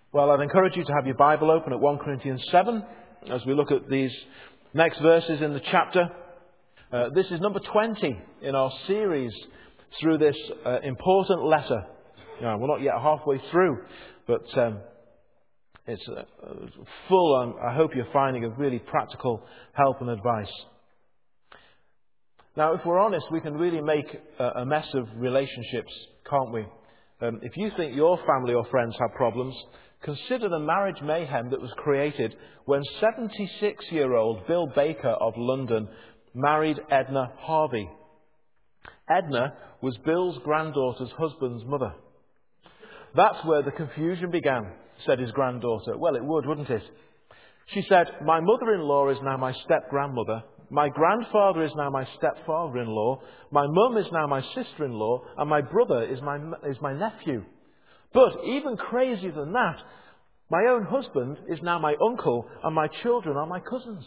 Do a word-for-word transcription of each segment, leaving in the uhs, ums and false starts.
Well, I'd encourage you to have your Bible open at First Corinthians seven as we look at these next verses in the chapter. Uh, this is number twenty in our series through this uh, important letter. Now, we're not yet halfway through, but um, it's uh, full, and I hope you're finding, of really practical help and advice. Now, if we're honest, we can really make a, a mess of relationships, can't we? Um, if you think your family or friends have problems, consider the marriage mayhem that was created when seventy-six-year-old Bill Baker of London married Edna Harvey. Edna was Bill's granddaughter's husband's mother. That's where the confusion began, said his granddaughter. Well, it would, wouldn't it? She said, my mother-in-law is now my step-grandmother. My grandfather is now my stepfather-in-law. My mum is now my sister-in-law. And my brother is my, is my nephew. But even crazier than that, my own husband is now my uncle, and my children are my cousins.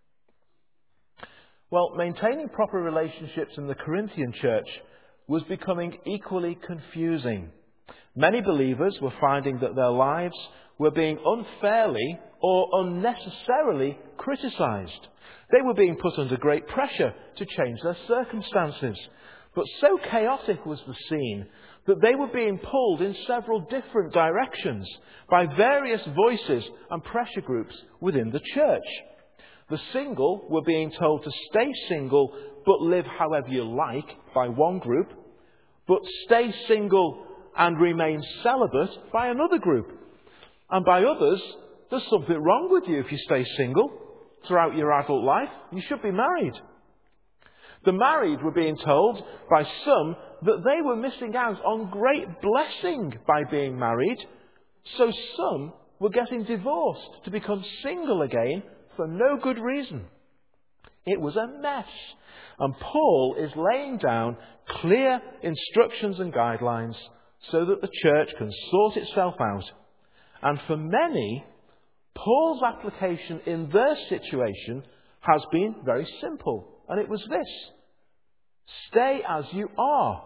Well, maintaining proper relationships in the Corinthian church was becoming equally confusing. Many believers were finding that their lives were being unfairly or unnecessarily criticised. They were being put under great pressure to change their circumstances. But so chaotic was the scene that they were being pulled in several different directions by various voices and pressure groups within the church. The single were being told to stay single but live however you like by one group, but stay single and remain celibate by another group. And by others, there's something wrong with you if you stay single throughout your adult life. You should be married. The married were being told by some that they were missing out on great blessing by being married, so some were getting divorced to become single again for no good reason. It was a mess, and Paul is laying down clear instructions and guidelines so that the church can sort itself out. And for many, Paul's application in their situation has been very simple. And it was this: stay as you are.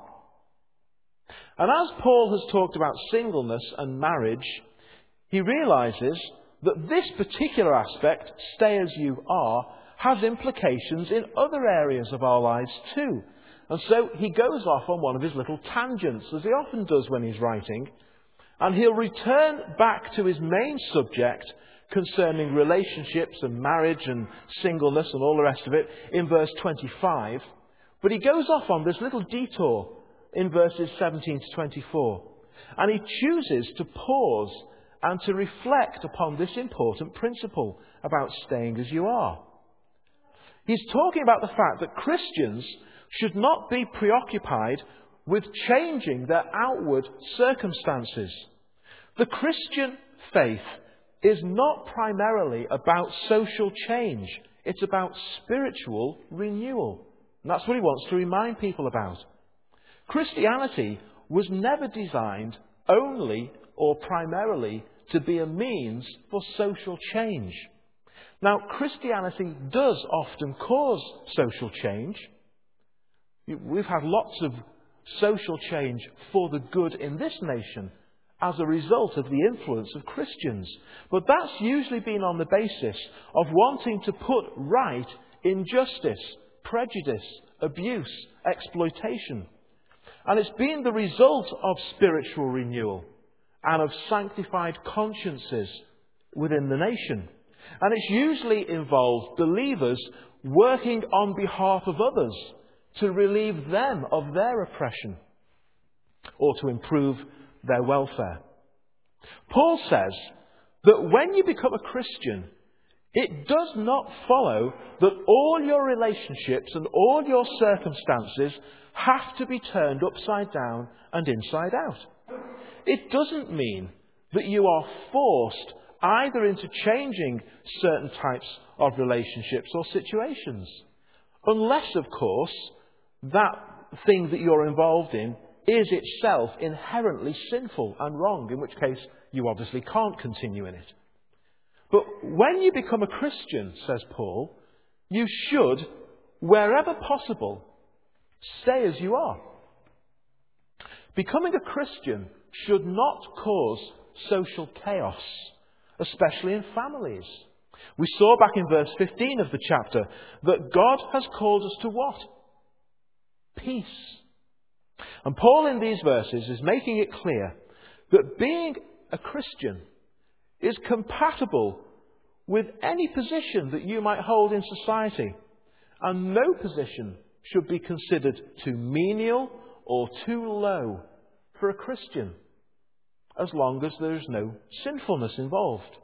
And as Paul has talked about singleness and marriage, he realises that this particular aspect, stay as you are, has implications in other areas of our lives too. And so he goes off on one of his little tangents, as he often does when he's writing, and he'll return back to his main subject concerning relationships and marriage and singleness and all the rest of it in verse twenty-five. But he goes off on this little detour in verses seventeen to twenty-four. And he chooses to pause and to reflect upon this important principle about staying as you are. He's talking about the fact that Christians should not be preoccupied with changing their outward circumstances. The Christian faith is not primarily about social change. It's about spiritual renewal. And that's what he wants to remind people about. Christianity was never designed only or primarily to be a means for social change. Now, Christianity does often cause social change. We've had lots of social change for the good in this nation as a result of the influence of Christians. But that's usually been on the basis of wanting to put right injustice, prejudice, abuse, exploitation. And it's been the result of spiritual renewal and of sanctified consciences within the nation. And it's usually involved believers working on behalf of others to relieve them of their oppression or to improve their welfare. Paul says that when you become a Christian, it does not follow that all your relationships and all your circumstances have to be turned upside down and inside out. It doesn't mean that you are forced either into changing certain types of relationships or situations. Unless, of course, that thing that you're involved in is itself inherently sinful and wrong, in which case you obviously can't continue in it. But when you become a Christian, says Paul, you should, wherever possible, stay as you are. Becoming a Christian should not cause social chaos, especially in families. We saw back in verse fifteen of the chapter that God has called us to what? Peace. And Paul in these verses is making it clear that being a Christian is compatible with any position that you might hold in society. And no position should be considered too menial or too low for a Christian, as long as there is no sinfulness involved.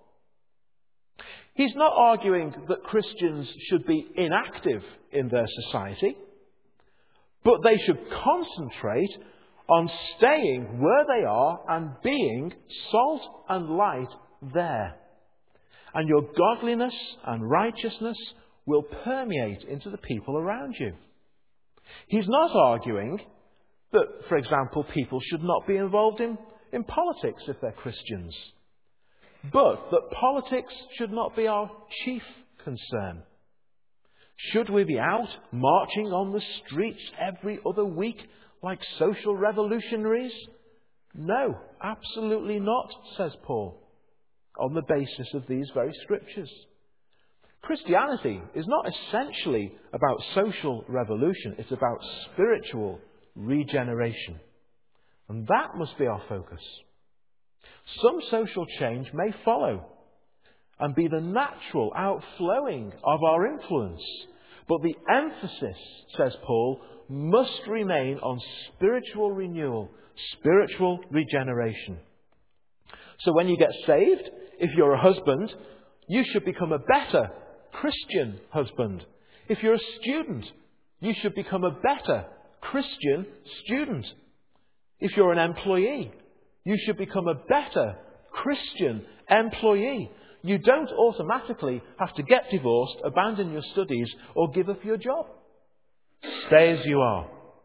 He's not arguing that Christians should be inactive in their society, but they should concentrate on staying where they are and being salt and light there. And your godliness and righteousness will permeate into the people around you. He's not arguing that, for example, people should not be involved in, in politics if they're Christians, but that politics should not be our chief concern. Should we be out marching on the streets every other week like social revolutionaries? No, absolutely not, says Paul, on the basis of these very scriptures. Christianity is not essentially about social revolution, it's about spiritual regeneration. And that must be our focus. Some social change may follow and be the natural outflowing of our influence. But the emphasis, says Paul, must remain on spiritual renewal, spiritual regeneration. So when you get saved, if you're a husband, you should become a better Christian husband. If you're a student, you should become a better Christian student. If you're an employee, you should become a better Christian employee. You don't automatically have to get divorced, abandon your studies, or give up your job. Stay as you are.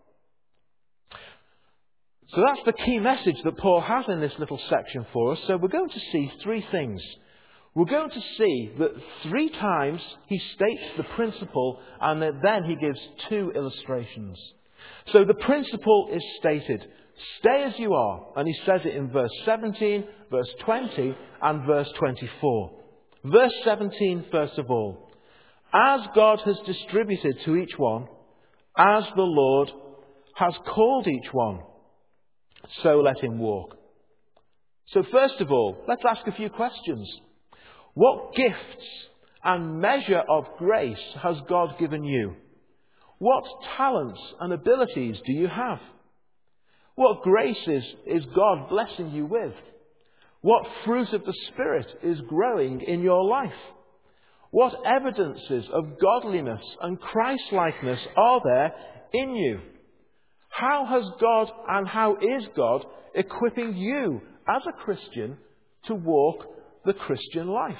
So that's the key message that Paul has in this little section for us. So we're going to see three things. We're going to see that three times he states the principle, and then he gives two illustrations. So the principle is stated, stay as you are. And he says it in verse seventeen, verse twenty, and verse twenty-four. Verse seventeen, first of all. As God has distributed to each one, as the Lord has called each one, so let him walk. So first of all, let's ask a few questions. What gifts and measure of grace has God given you? What talents and abilities do you have? What graces is God blessing you with? What fruit of the Spirit is growing in your life? What evidences of godliness and Christ-likeness are there in you? How has God and how is God equipping you as a Christian to walk the Christian life?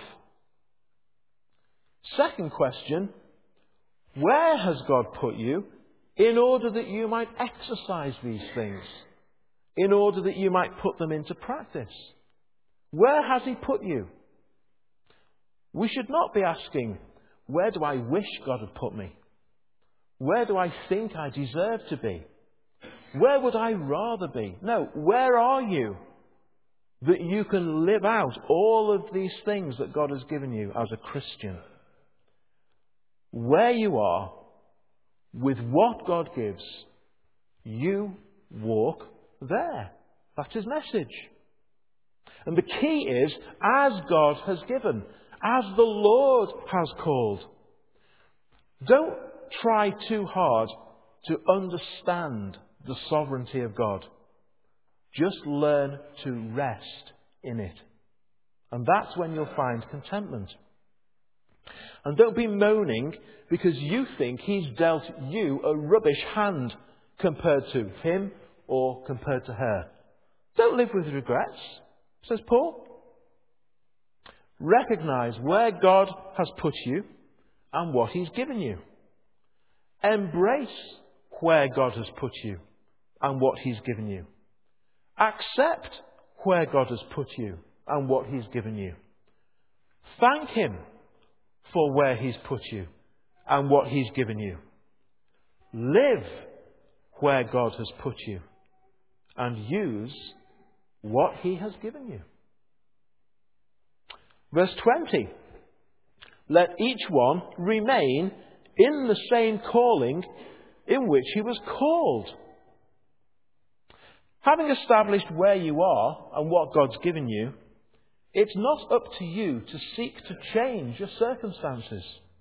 Second question, where has God put you in order that you might exercise these things? In order that you might put them into practice? Where has He put you? We should not be asking, where do I wish God had put me? Where do I think I deserve to be? Where would I rather be? No, where are you that you can live out all of these things that God has given you as a Christian? Where you are, with what God gives, you walk there. That's His message. And the key is, as God has given, as the Lord has called. Don't try too hard to understand the sovereignty of God. Just learn to rest in it. And that's when you'll find contentment. And don't be moaning because you think He's dealt you a rubbish hand compared to him or compared to her. Don't live with regrets, says Paul. Recognize where God has put you and what He's given you. Embrace where God has put you and what He's given you. Accept where God has put you and what He's given you. Thank Him for where He's put you and what He's given you. Live where God has put you and use what He has given you. Verse twenty. Let each one remain in the same calling in which he was called. Having established where you are and what God's given you, it's not up to you to seek to change your circumstances.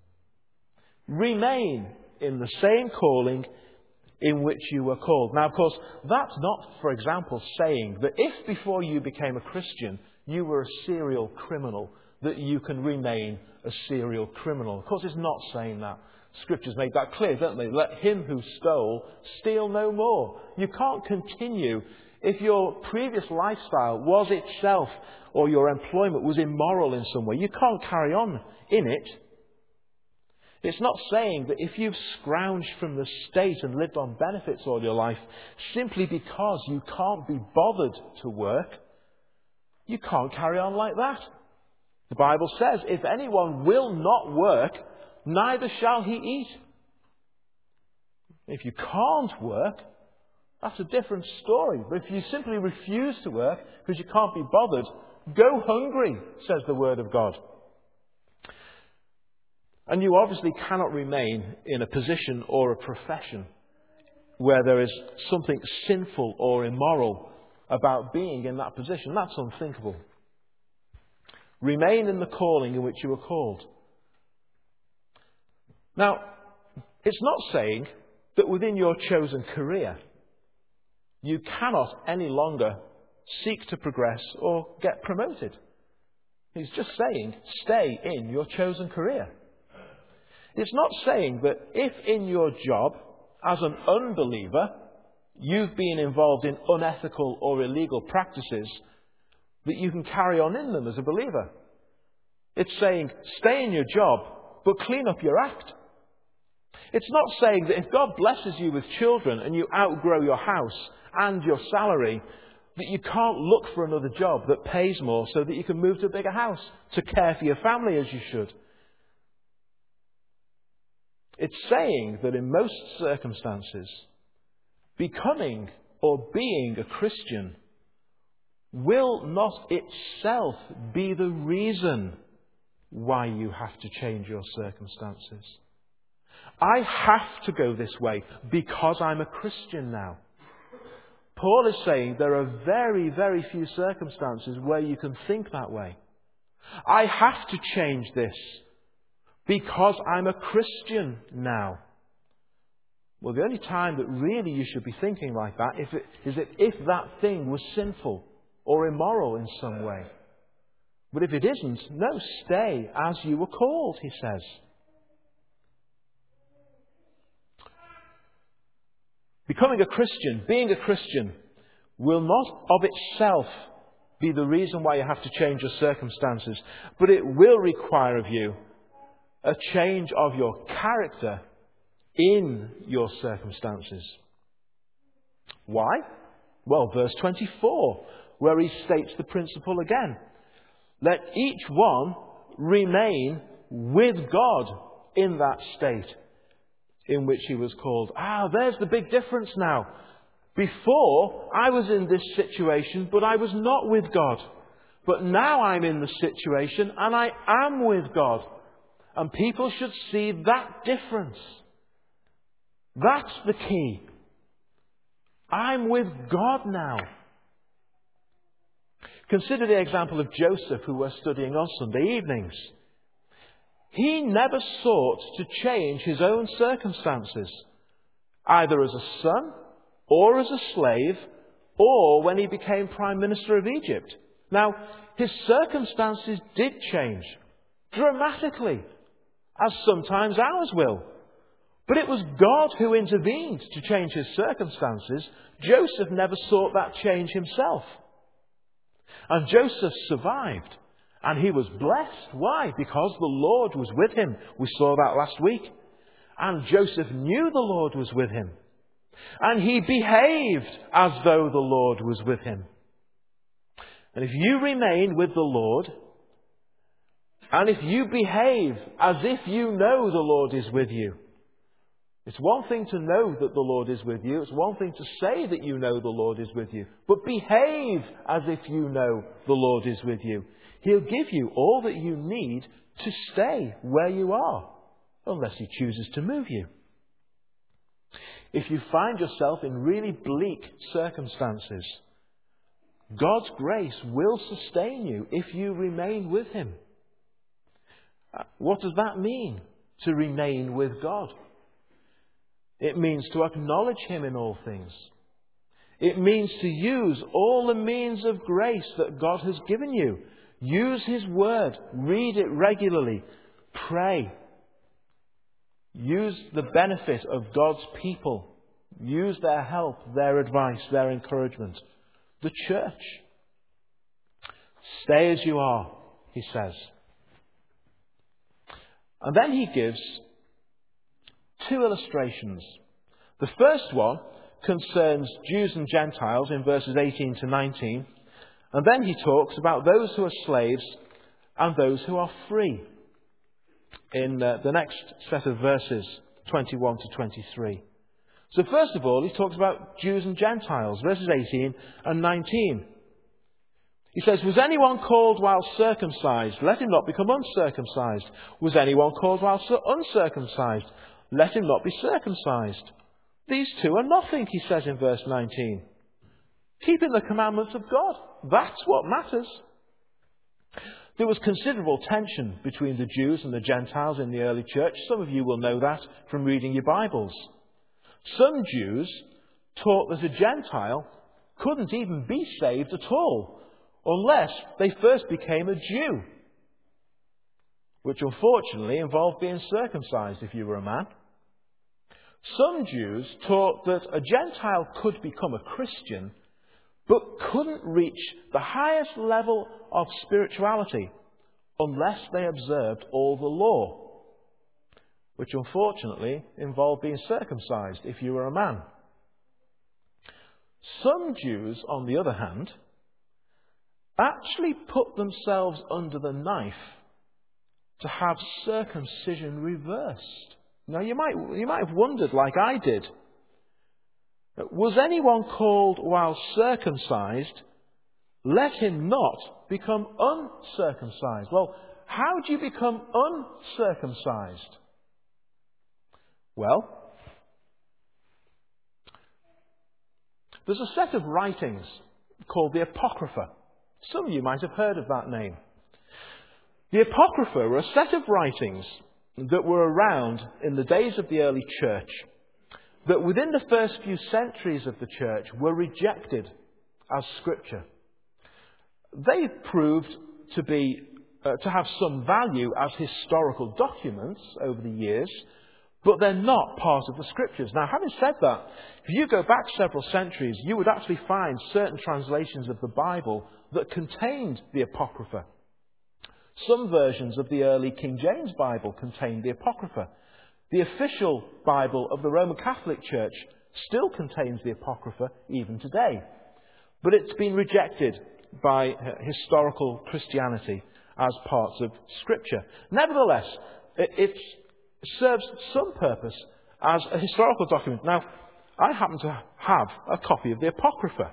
Remain in the same calling in which you were called. Now, of course, that's not, for example, saying that if before you became a Christian you were a serial criminal, that you can remain a serial criminal. Of course, it's not saying that. Scriptures make that clear, don't they? Let him who stole steal no more. You can't continue. If your previous lifestyle was itself, or your employment was immoral in some way, you can't carry on in it. It's not saying that if you've scrounged from the state and lived on benefits all your life, simply because you can't be bothered to work, you can't carry on like that. The Bible says, if anyone will not work, neither shall he eat. If you can't work, that's a different story. But if you simply refuse to work because you can't be bothered, go hungry, says the Word of God. And you obviously cannot remain in a position or a profession where there is something sinful or immoral about being in that position. That's unthinkable. Remain in the calling in which you were called. Now, it's not saying that within your chosen career you cannot any longer seek to progress or get promoted. He's just saying, stay in your chosen career. It's not saying that if in your job as an unbeliever you've been involved in unethical or illegal practices, that you can carry on in them as a believer. It's saying, stay in your job, but clean up your act. It's not saying that if God blesses you with children and you outgrow your house and your salary, that you can't look for another job that pays more so that you can move to a bigger house to care for your family as you should. It's saying that in most circumstances, becoming or being a Christian will not itself be the reason why you have to change your circumstances. I have to go this way because I'm a Christian now. Paul is saying there are very, very few circumstances where you can think that way. I have to change this because I'm a Christian now. Well, the only time that really you should be thinking like that if it, is it if that thing was sinful or immoral in some way. But if it isn't, no, stay as you were called, he says. Becoming a Christian, being a Christian, will not of itself be the reason why you have to change your circumstances, but it will require of you a change of your character in your circumstances. Why? Well, verse twenty-four, where he states the principle again. Let each one remain with God in that state in which he was called. Ah, there's the big difference now. Before, I was in this situation, but I was not with God. But now I'm in the situation, and I am with God. And people should see that difference. That's the key. I'm with God now. Consider the example of Joseph, who we're studying on Sunday evenings. He never sought to change his own circumstances, either as a son, or as a slave, or when he became Prime Minister of Egypt. Now, his circumstances did change, dramatically, as sometimes ours will. But it was God who intervened to change his circumstances. Joseph never sought that change himself. And Joseph survived. And he was blessed. Why? Because the Lord was with him. We saw that last week. And Joseph knew the Lord was with him. And he behaved as though the Lord was with him. And if you remain with the Lord, and if you behave as if you know the Lord is with you, it's one thing to know that the Lord is with you. It's one thing to say that you know the Lord is with you. But behave as if you know the Lord is with you. He'll give you all that you need to stay where you are, unless He chooses to move you. If you find yourself in really bleak circumstances, God's grace will sustain you if you remain with Him. What does that mean, to remain with God? It means to acknowledge Him in all things. It means to use all the means of grace that God has given you. Use His Word. Read it regularly. Pray. Use the benefit of God's people. Use their help, their advice, their encouragement. The church. Stay as you are, He says. And then He gives two illustrations. The first one concerns Jews and Gentiles in verses eighteen to nineteen. And then He talks about those who are slaves and those who are free in uh, the next set of verses, twenty-one to twenty-three. So first of all, He talks about Jews and Gentiles, verses eighteen and nineteen. He says, was anyone called while circumcised? Let him not become uncircumcised. Was anyone called while uncircumcised? Let him not be circumcised. These two are nothing, He says in verse nineteen. Keeping the commandments of God. That's what matters. There was considerable tension between the Jews and the Gentiles in the early church. Some of you will know that from reading your Bibles. Some Jews taught that a Gentile couldn't even be saved at all unless they first became a Jew, which unfortunately involved being circumcised if you were a man. Some Jews taught that a Gentile could become a Christian but couldn't reach the highest level of spirituality unless they observed all the law, which unfortunately involved being circumcised if you were a man. Some Jews, on the other hand, actually put themselves under the knife to have circumcision reversed. Now you might, you might have wondered, like I did, was anyone called while circumcised? Let him not become uncircumcised. Well, how do you become uncircumcised? Well, there's a set of writings called the Apocrypha. Some of you might have heard of that name. The Apocrypha were a set of writings that were around in the days of the early church, that within the first few centuries of the church were rejected as Scripture. They proved to be uh, to have some value as historical documents over the years, but they're not part of the Scriptures. Now, having said that, if you go back several centuries, you would actually find certain translations of the Bible that contained the Apocrypha. Some versions of the early King James Bible contained the Apocrypha. The official Bible of the Roman Catholic Church still contains the Apocrypha even today. But it's been rejected by uh, historical Christianity as parts of Scripture. Nevertheless, it, it serves some purpose as a historical document. Now, I happen to have a copy of the Apocrypha.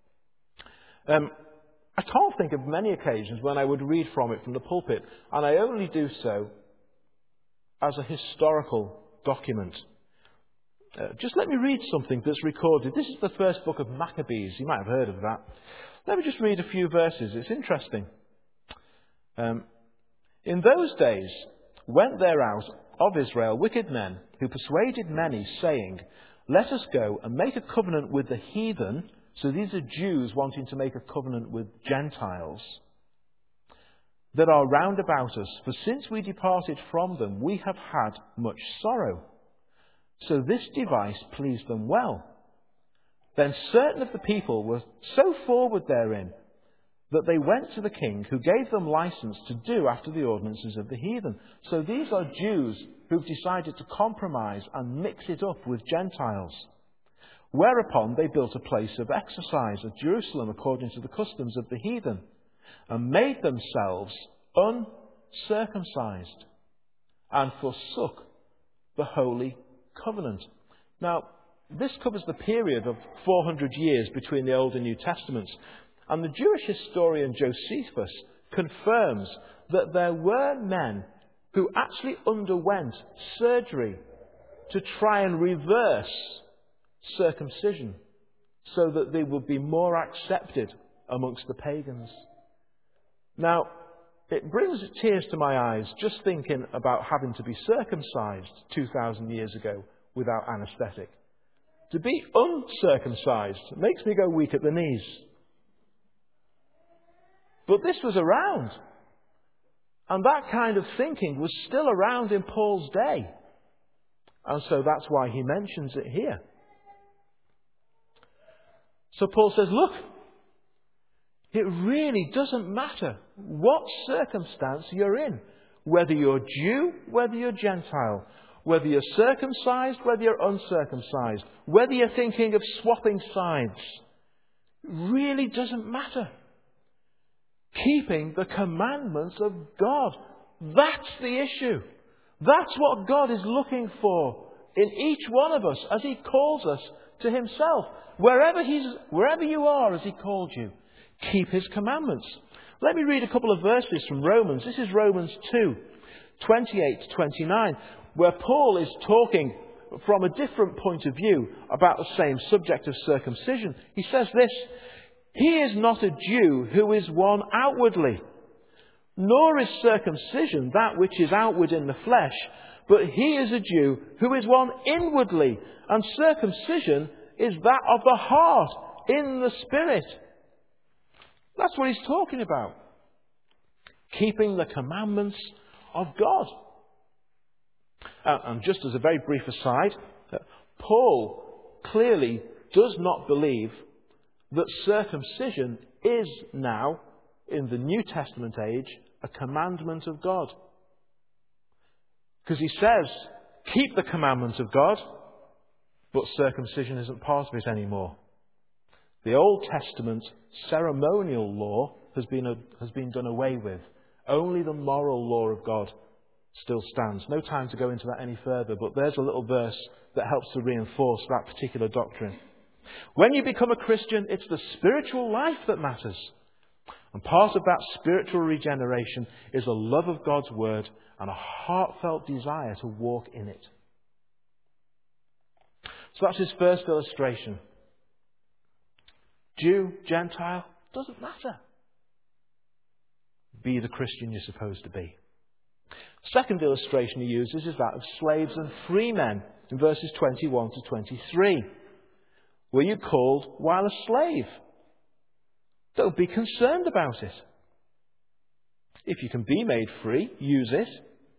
Um, I can't think of many occasions when I would read from it from the pulpit, and I only do so as a historical document. Uh, just let me read something that's recorded. This is the first book of Maccabees. You might have heard of that. Let me just read a few verses. It's interesting. Um, In those days went there out of Israel wicked men who persuaded many, saying, let us go and make a covenant with the heathen. So these are Jews wanting to make a covenant with Gentiles that are round about us. For since we departed from them, we have had much sorrow. So this device pleased them well. Then certain of the people were so forward therein that they went to the king, who gave them license to do after the ordinances of the heathen. So these are Jews who've decided to compromise and mix it up with Gentiles. Whereupon they built a place of exercise at Jerusalem according to the customs of the heathen, and made themselves uncircumcised, and forsook the holy covenant. Now, this covers the period of four hundred years between the Old and New Testaments, and the Jewish historian Josephus confirms that there were men who actually underwent surgery to try and reverse circumcision so that they would be more accepted amongst the pagans. Now, it brings tears to my eyes just thinking about having to be circumcised two thousand years ago without anaesthetic. To be uncircumcised makes me go weak at the knees. But this was around. And that kind of thinking was still around in Paul's day. And so that's why he mentions it here. So Paul says, look, it really doesn't matter what circumstance you're in. Whether you're Jew, whether you're Gentile. Whether you're circumcised, whether you're uncircumcised. Whether you're thinking of swapping sides. It really doesn't matter. Keeping the commandments of God. That's the issue. That's what God is looking for in each one of us as He calls us to Himself. Wherever He's, wherever you are as He called you, keep His commandments. Let me read a couple of verses from Romans. This is Romans two, twenty-eight to twenty-nine, where Paul is talking from a different point of view about the same subject of circumcision. He says this, "He is not a Jew who is one outwardly, nor is circumcision that which is outward in the flesh, but he is a Jew who is one inwardly, and circumcision is that of the heart, in the Spirit." That's what he's talking about. Keeping the commandments of God. Uh, and just as a very brief aside, uh, Paul clearly does not believe that circumcision is now, in the New Testament age, a commandment of God. Because he says, keep the commandments of God, but circumcision isn't part of it anymore. The Old Testament ceremonial law has been, a, has been done away with. Only the moral law of God still stands. No time to go into that any further, but there's a little verse that helps to reinforce that particular doctrine. When you become a Christian, it's the spiritual life that matters. And part of that spiritual regeneration is a love of God's Word and a heartfelt desire to walk in it. So that's his first illustration. Jew, Gentile, doesn't matter. Be the Christian you're supposed to be. Second illustration he uses is that of slaves and free men in verses twenty-one to twenty-three. Were you called while a slave? Don't be concerned about it. If you can be made free, use it.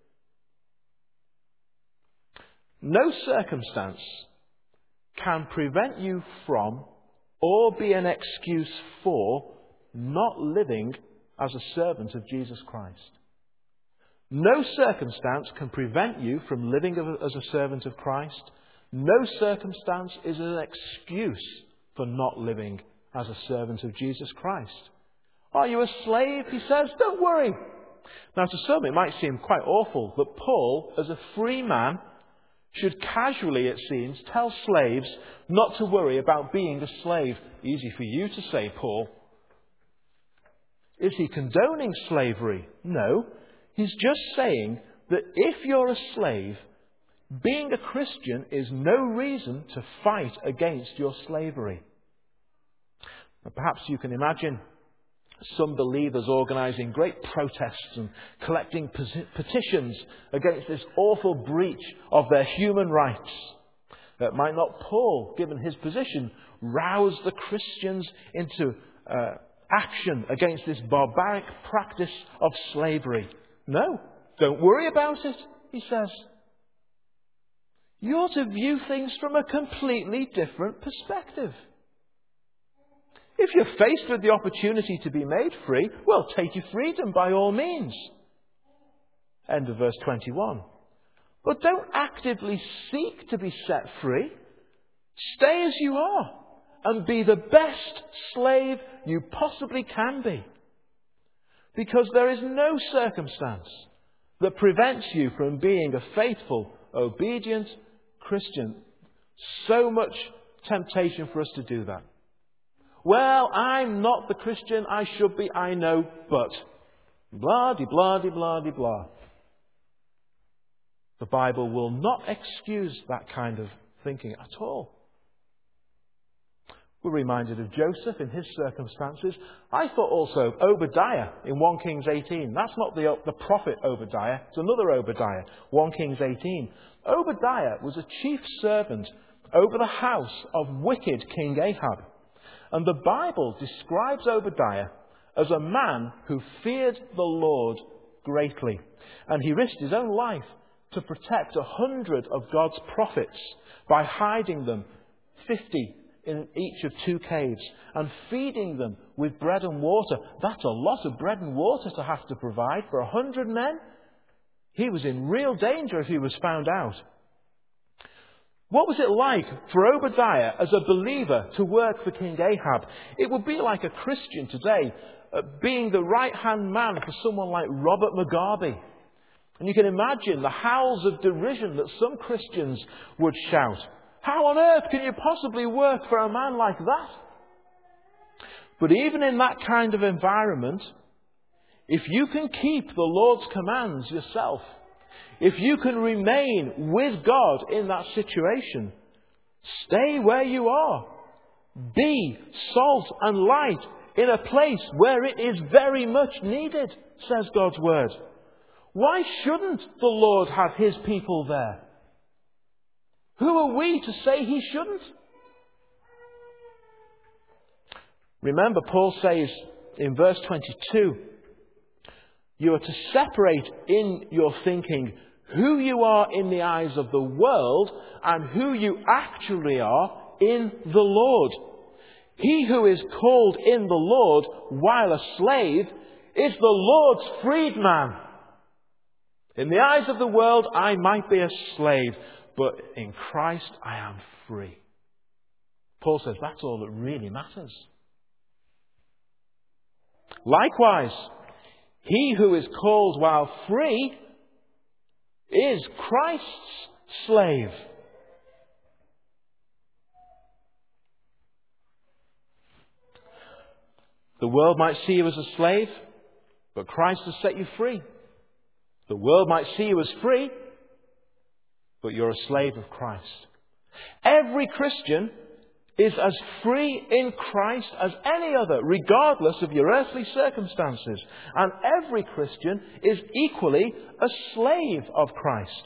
No circumstance can prevent you from or be an excuse for not living as a servant of Jesus Christ. No circumstance can prevent you from living as a servant of Christ. No circumstance is an excuse for not living as a servant of Jesus Christ. Are you a slave? He says, don't worry. Now to some it might seem quite awful that Paul, as a free man, should casually, it seems, tell slaves not to worry about being a slave. Easy for you to say, Paul. Is he condoning slavery? No. He's just saying that if you're a slave, being a Christian is no reason to fight against your slavery. Now, perhaps you can imagine some believers organising great protests and collecting petitions against this awful breach of their human rights. That might not Paul, given his position, rouse the Christians into uh, action against this barbaric practice of slavery. No, don't worry about it, he says. You're to view things from a completely different perspective. If you're faced with the opportunity to be made free, well, take your freedom by all means. End of verse twenty-one. But don't actively seek to be set free. Stay as you are and be the best slave you possibly can be. Because there is no circumstance that prevents you from being a faithful, obedient Christian. So much temptation for us to do that. Well, I'm not the Christian I should be, I know, but Blah, de blah, de blah, de blah. The Bible will not excuse that kind of thinking at all. We're reminded of Joseph in his circumstances. I thought also Obadiah in First Kings eighteen. That's not the, the prophet Obadiah. It's another Obadiah. First Kings eighteen. Obadiah was a chief servant over the house of wicked King Ahab. And the Bible describes Obadiah as a man who feared the Lord greatly. And he risked his own life to protect a hundred of God's prophets by hiding them, fifty in each of two caves, and feeding them with bread and water. That's a lot of bread and water to have to provide for a hundred men. He was in real danger if he was found out. What was it like for Obadiah as a believer to work for King Ahab? It would be like a Christian today uh, being the right-hand man for someone like Robert Mugabe. And you can imagine the howls of derision that some Christians would shout. How on earth can you possibly work for a man like that? But even in that kind of environment, if you can keep the Lord's commands yourself, if you can remain with God in that situation, stay where you are. Be salt and light in a place where it is very much needed, says God's Word. Why shouldn't the Lord have His people there? Who are we to say He shouldn't? Remember, Paul says in verse twenty-two, you are to separate in your thinking who you are in the eyes of the world and who you actually are in the Lord. He who is called in the Lord while a slave is the Lord's freedman. In the eyes of the world, I might be a slave, but in Christ I am free. Paul says that's all that really matters. Likewise, he who is called while free is Christ's slave. The world might see you as a slave, but Christ has set you free. The world might see you as free, but you're a slave of Christ. Every Christian is as free in Christ as any other, regardless of your earthly circumstances. And every Christian is equally a slave of Christ.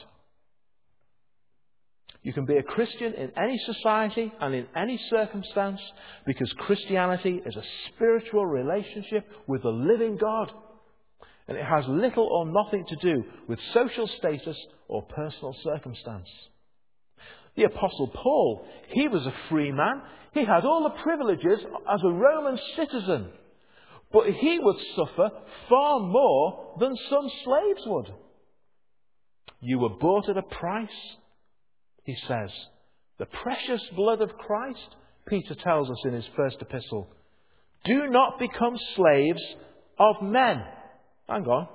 You can be a Christian in any society and in any circumstance because Christianity is a spiritual relationship with the living God. And it has little or nothing to do with social status or personal circumstance. The Apostle Paul, he was a free man. He had all the privileges as a Roman citizen. But he would suffer far more than some slaves would. You were bought at a price, he says. The precious blood of Christ, Peter tells us in his first epistle. Do not become slaves of men. Hang on.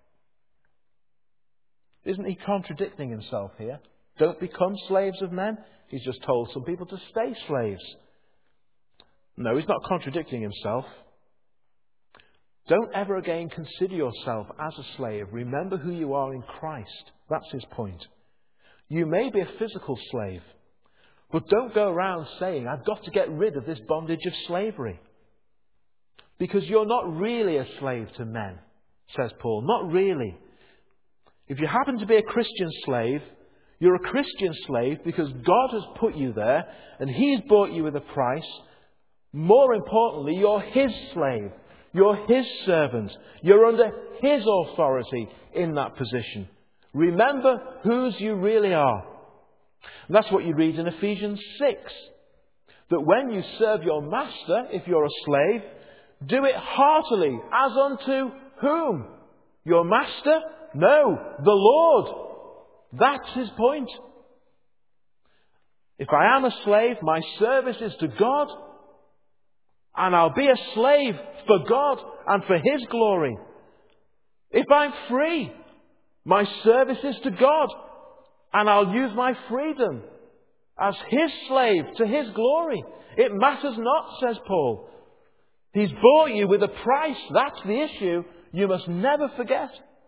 Isn't he contradicting himself here? Don't become slaves of men. He's just told some people to stay slaves. No, he's not contradicting himself. Don't ever again consider yourself as a slave. Remember who you are in Christ. That's his point. You may be a physical slave, but don't go around saying, I've got to get rid of this bondage of slavery. Because you're not really a slave to men, says Paul. Not really. If you happen to be a Christian slave, you're a Christian slave because God has put you there and He's bought you with a price. More importantly, you're His slave. You're His servant. You're under His authority in that position. Remember whose you really are. And that's what you read in Ephesians six. That when you serve your master, if you're a slave, do it heartily as unto whom? Your master? No, the Lord. That's his point. If I am a slave, my service is to God. And I'll be a slave for God and for His glory. If I'm free, my service is to God. And I'll use my freedom as His slave to His glory. It matters not, says Paul. He's bought you with a price. That's the issue. you must never forget.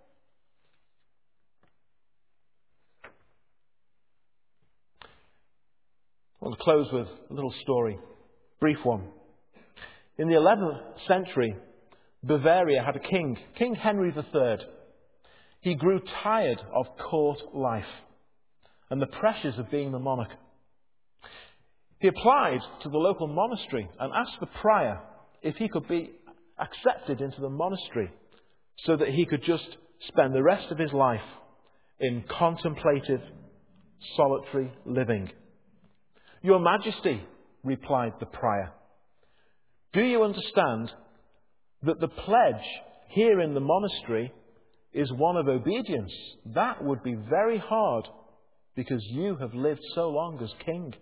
I want to close with a little story, brief one. In the eleventh century, Bavaria had a king, King Henry the Third. He grew tired of court life and the pressures of being the monarch. He applied to the local monastery and asked the prior if he could be accepted into the monastery so that he could just spend the rest of his life in contemplative, solitary living. "Your Majesty," replied the prior, "do you understand that the pledge here in the monastery is one of obedience? That would be very hard because you have lived so long as king."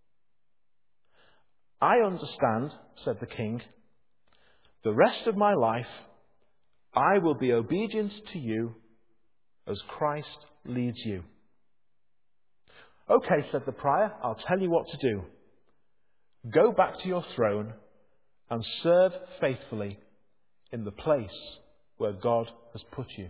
"I understand," said the king. "The rest of my life I will be obedient to you as Christ leads you." "Okay," said the prior, "I'll tell you what to do. Go back to your throne and serve faithfully in the place where God has put you."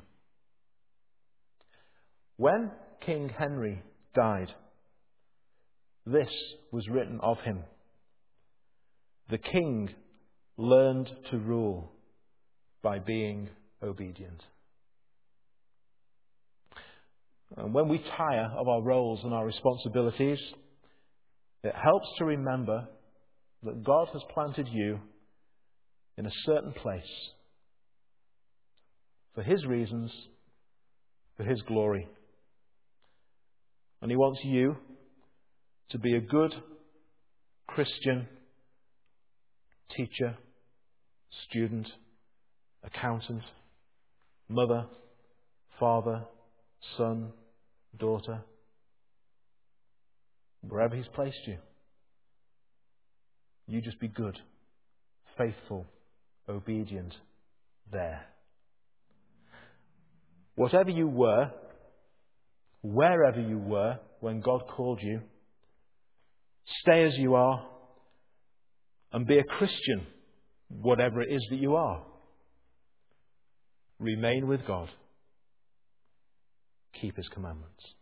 When King Henry died, this was written of him: "The king learned to rule by being obedient." And when we tire of our roles and our responsibilities, it helps to remember that God has planted you in a certain place for His reasons, for His glory. And He wants you to be a good Christian teacher, student, accountant, mother, father, son, daughter, wherever He's placed you. You just be good, faithful, obedient there. Whatever you were, wherever you were when God called you, stay as you are and be a Christian, whatever it is that you are. Remain with God. Keep His commandments.